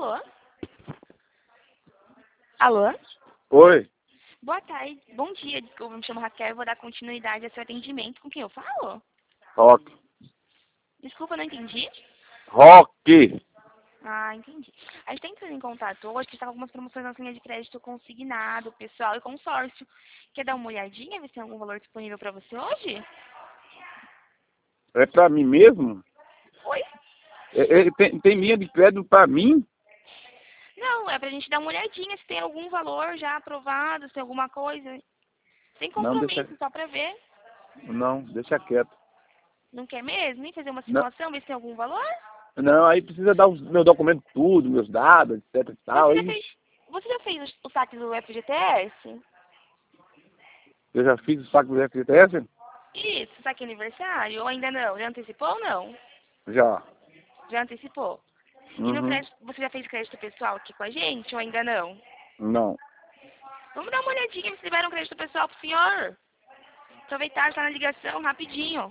Alô? Alô? Oi, Boa tarde. Bom dia, desculpa, me chamo Raquel e vou dar continuidade ao seu atendimento. Com quem eu falo? Rock. Desculpa, não entendi. Rock. Ah, entendi. A gente está entrando em contato hoje, que está com algumas promoções na linha de crédito consignado, pessoal e consórcio. Quer dar uma olhadinha, ver se tem algum valor disponível para você hoje? É pra mim mesmo? Oi? Tem linha de crédito pra mim? Não, é pra gente dar uma olhadinha se tem algum valor já aprovado, se tem alguma coisa. Sem Não, compromisso, só pra ver. deixa quieto. Não quer mesmo? Nem fazer uma Não, simulação, ver se tem algum valor? não, aí precisa dar os meus documentos tudo, meus dados, etc e tal. Você já Aí fez, você já fez o saque do FGTS? eu já fiz o saco do FGTS? Isso, saque aniversário ou ainda não? Já antecipou ou não? Já. Já antecipou. E no Uhum. crédito, você já fez crédito pessoal aqui com a gente ou ainda não? Não. Vamos dar uma olhadinha se liberam crédito pessoal pro senhor. Aproveitar, está na ligação, rapidinho.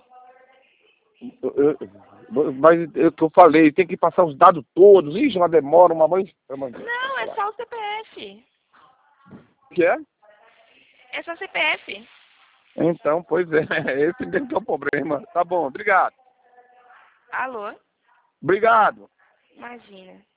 Mas é o que eu falei, tem que passar os dados todos. Ixi, uma demora, uma vez. Não, é só o CPF. O que é? É só CPF. Então, pois é, esse mesmo que é o problema. Tá bom, obrigado. Alô? Obrigado. Imagina.